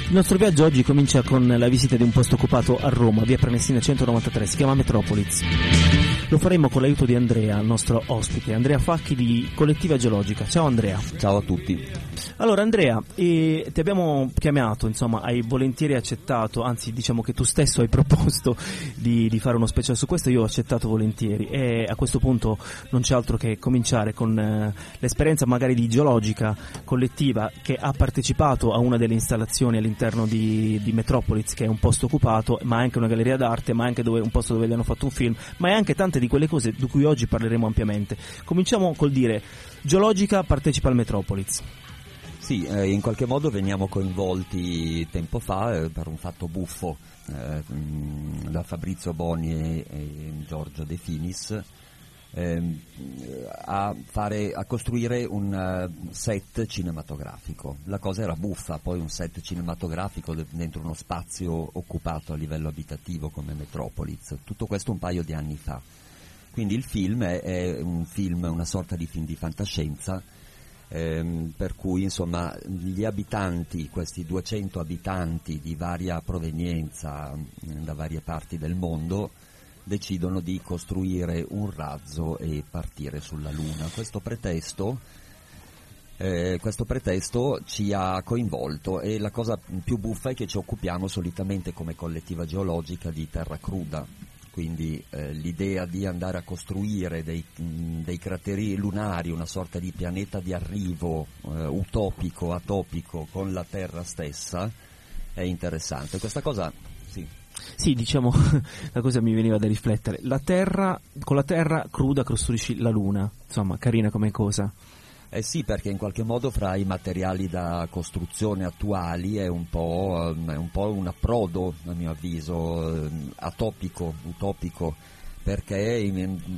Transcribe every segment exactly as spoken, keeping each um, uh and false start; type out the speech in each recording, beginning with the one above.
Il nostro viaggio oggi comincia con la visita di un posto occupato a Roma, via Prenestina centonovantatré, si chiama Metropolis. Lo faremo con l'aiuto di Andrea, il nostro ospite, Andrea Facchi di Collettiva Geologica. Ciao Andrea. Ciao a tutti. Allora Andrea, eh, ti abbiamo chiamato, insomma, hai volentieri accettato, anzi diciamo che tu stesso hai proposto di, di fare uno special su questo, io ho accettato volentieri e a questo punto non c'è altro che cominciare con eh, l'esperienza magari di Geologica Collettiva che ha partecipato a una delle installazioni all'interno di, di Metropolis, che è un posto occupato, ma è anche una galleria d'arte, ma è anche dove, un posto dove gli hanno fatto un film, ma è anche tante di quelle cose di cui oggi parleremo ampiamente. Cominciamo col dire Geologica partecipa al Metropolis. Sì, eh, in qualche modo veniamo coinvolti tempo fa eh, per un fatto buffo eh, mh, da Fabrizio Boni e, e Giorgio De Finis eh, a, fare, a costruire un uh, set cinematografico. La cosa era buffa, poi un set cinematografico de- dentro uno spazio occupato a livello abitativo come Metropolis, tutto questo un paio di anni fa. Quindi il film è, è un film, una sorta di film di fantascienza, Ehm, per cui insomma gli abitanti, questi duecento abitanti di varia provenienza mh, da varie parti del mondo, decidono di costruire un razzo e partire sulla Luna. Questo pretesto, eh, questo pretesto ci ha coinvolto e la cosa più buffa è che ci occupiamo solitamente come Collettiva Geologica di terra cruda. Quindi eh, l'idea di andare a costruire dei, mh, dei crateri lunari, una sorta di pianeta di arrivo eh, utopico, atopico con la Terra stessa, è interessante. Questa cosa, sì. Sì, diciamo, la cosa mi veniva da riflettere. La Terra, con la Terra cruda costruisci la Luna, insomma, carina come cosa. Eh sì, perché in qualche modo fra i materiali da costruzione attuali è un po', è un, po' un approdo, a mio avviso, atopico, utopico, perché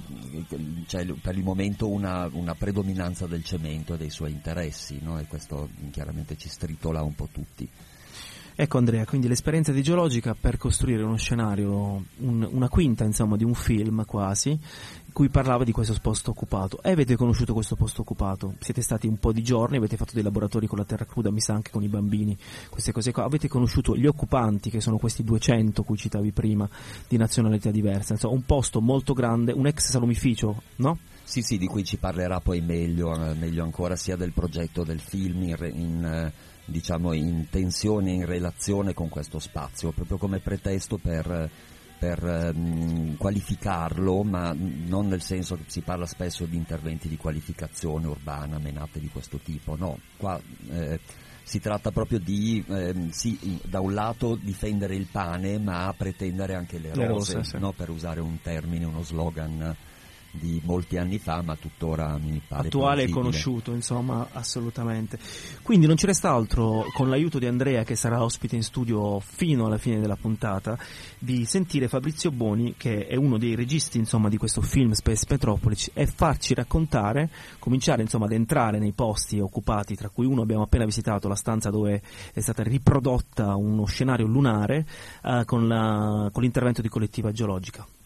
c'è per il momento una, una predominanza del cemento e dei suoi interessi, no? E questo chiaramente ci stritola un po' tutti. Ecco Andrea, quindi l'esperienza di Geologica per costruire uno scenario, un, una quinta insomma di un film quasi, in cui parlava di questo posto occupato. E avete conosciuto questo posto occupato? Siete stati un po' di giorni, avete fatto dei laboratori con la terra cruda, mi sa anche con i bambini, queste cose qua. Avete conosciuto gli occupanti, che sono questi duecento cui citavi prima, di nazionalità diverse, insomma un posto molto grande, un ex salumificio, no? Sì, sì, di cui ci parlerà poi meglio, meglio ancora, sia del progetto del film in, in diciamo in tensione, in relazione con questo spazio, proprio come pretesto per, per um, qualificarlo, ma non nel senso che si parla spesso di interventi di qualificazione urbana, menate di questo tipo, no, qua eh, si tratta proprio di, eh, sì, da un lato difendere il pane, ma pretendere anche le rose, le rose sì. No? Per usare un termine, uno slogan di molti anni fa, ma tuttora mi pare attuale e plausibile. conosciuto, insomma, assolutamente. Quindi non ci resta altro, con l'aiuto di Andrea, che sarà ospite in studio fino alla fine della puntata, di sentire Fabrizio Boni, che è uno dei registi, insomma, di questo film Space Metropolis, e farci raccontare, cominciare insomma ad entrare nei posti occupati, tra cui uno abbiamo appena visitato, la stanza dove è stata riprodotta uno scenario lunare, eh, con, la, con l'intervento di Collettiva Geologica.